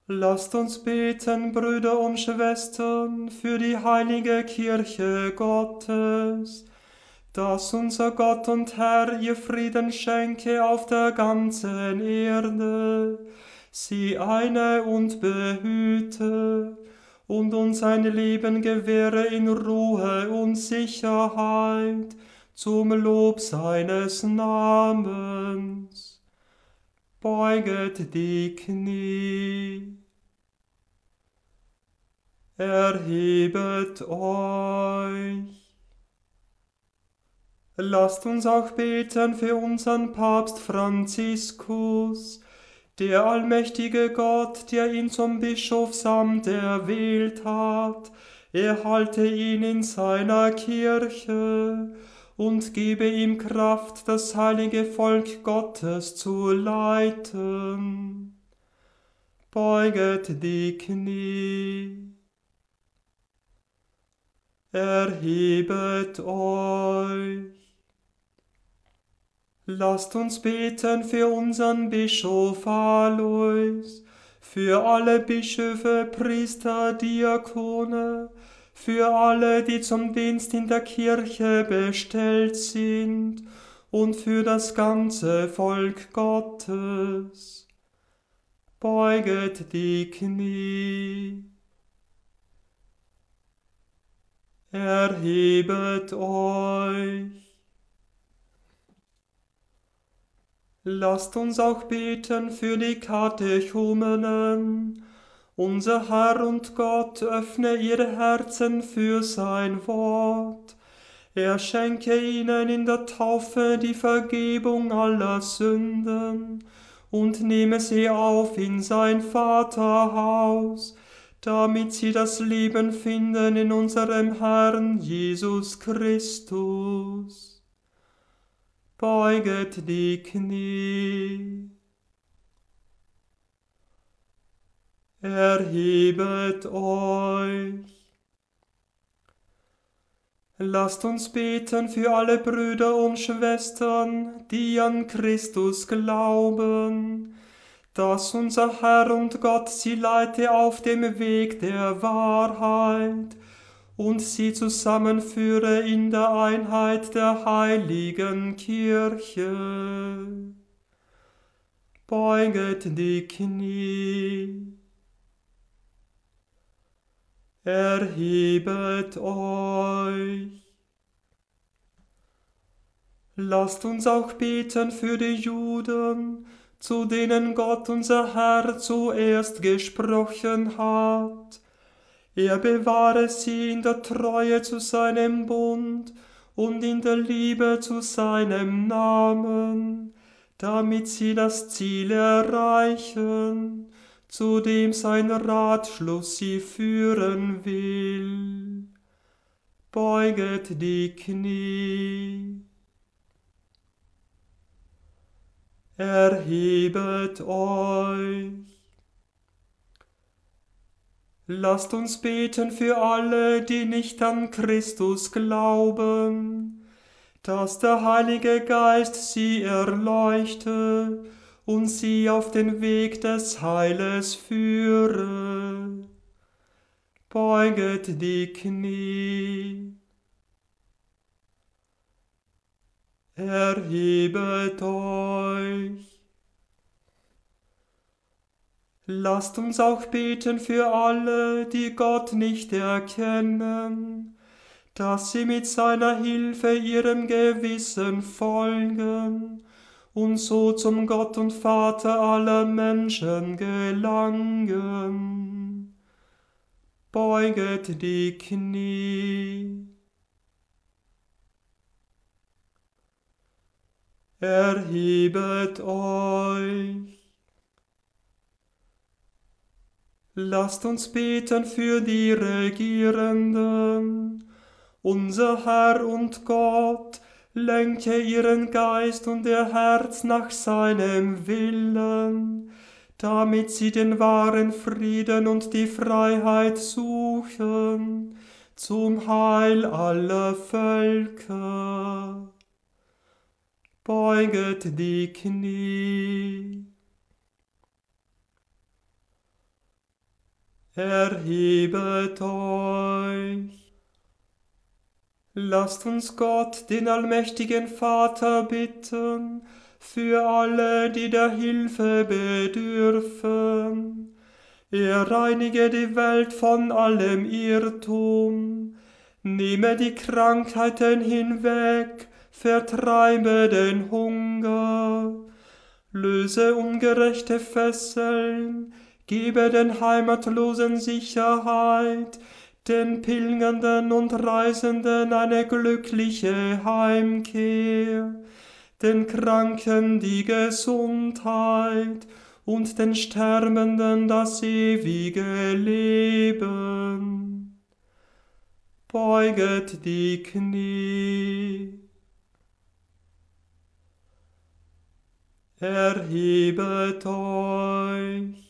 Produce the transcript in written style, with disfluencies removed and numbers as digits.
Lasst uns beten, Brüder und Schwestern, für die heilige Kirche Gottes, dass unser Gott und Herr ihr Frieden schenke auf der ganzen Erde, sie eine und behüte und uns ein Leben gewähre in Ruhe und Sicherheit zum Lob seines Namens. Beuget die Knie. Erhebet euch. Lasst uns auch beten für unseren Papst Franziskus, der allmächtige Gott, der ihn zum Bischofsamt erwählt hat, erhalte ihn in seiner Kirche und gebe ihm Kraft, das heilige Volk Gottes zu leiten. Beuget die Knie. Erhebet euch. Lasst uns beten für unseren Bischof Alois, für alle Bischöfe, Priester, Diakone, für alle, die zum Dienst in der Kirche bestellt sind und für das ganze Volk Gottes. Beuget die Knie. Erhebet euch. Lasst uns auch beten für die Katechumenen. Unser Herr und Gott öffne ihre Herzen für sein Wort. Er schenke ihnen in der Taufe die Vergebung aller Sünden und nehme sie auf in sein Vaterhaus, damit sie das Leben finden in unserem Herrn Jesus Christus. Beuget die Knie. Erhebet euch. Lasst uns beten für alle Brüder und Schwestern, die an Christus glauben, dass unser Herr und Gott sie leite auf dem Weg der Wahrheit und sie zusammenführe in der Einheit der heiligen Kirche. Beuget die Knie. Erhebet euch. Lasst uns auch beten für die Juden, zu denen Gott unser Herr zuerst gesprochen hat. Er bewahre sie in der Treue zu seinem Bund und in der Liebe zu seinem Namen, damit sie das Ziel erreichen, zu dem sein Ratschluss sie führen will. Beuget die Knie. Erhebet euch. Lasst uns beten für alle, die nicht an Christus glauben, dass der Heilige Geist sie erleuchte und sie auf den Weg des Heiles führe. Beuget die Knie. Erhebet euch. Lasst uns auch beten für alle, die Gott nicht erkennen, dass sie mit seiner Hilfe ihrem Gewissen folgen und so zum Gott und Vater aller Menschen gelangen. Beuget die Knie. Erhebet euch. Lasst uns beten für die Regierenden. Unser Herr und Gott, lenke ihren Geist und ihr Herz nach seinem Willen, damit sie den wahren Frieden und die Freiheit suchen, zum Heil aller Völker. Beuget die Knie. erhebet euch. Lasst uns Gott, den allmächtigen Vater, bitten, für alle, die der Hilfe bedürfen. Er reinige die Welt von allem Irrtum, nehme die Krankheiten hinweg, vertreibe den Hunger, löse ungerechte Fesseln, gebe den Heimatlosen Sicherheit, den Pilgernden und Reisenden eine glückliche Heimkehr, den Kranken die Gesundheit und den Sterbenden das ewige Leben. Beuget die Knie. Erhebet euch.